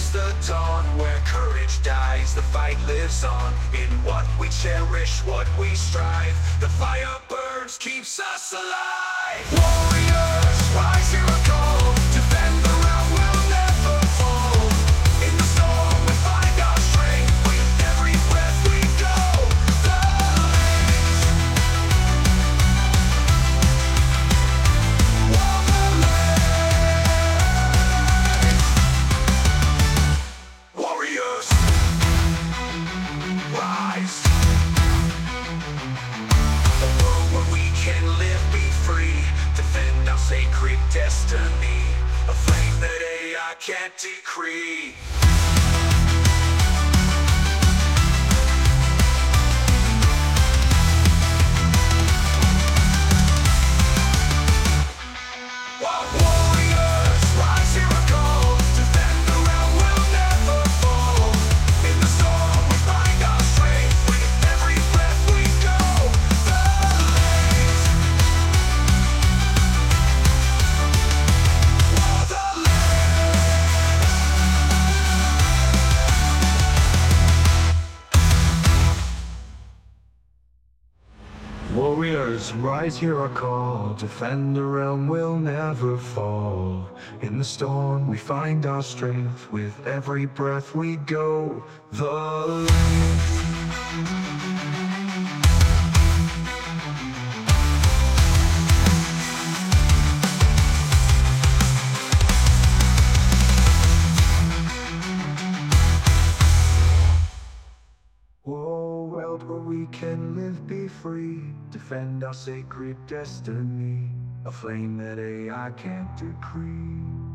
is the dawn, where courage dies, the fight lives on. In what we cherish, what we strive, the fire burns, keeps us alive. Warriors, rise, hear a call, defend the realm, we'll never fall. In the storm we find our strength, with every breath we go. The lanes, walk the lanes. Warriors, rise. A world where we can live, be free, defend our sacred destiny, a flame that AI can't decree. While warriors rise, hear a call, defend the realm, we'll never fall. In the storm we find our strength, with every breath we go. The lanes, war the lanes. Warriors, rise, hear our call, defend the realm, we'll never fall. In the storm we find our strength, with every breath we go. The lanes. Oh, world where we can live, be free, defend our sacred destiny, a flame that AI can't decree.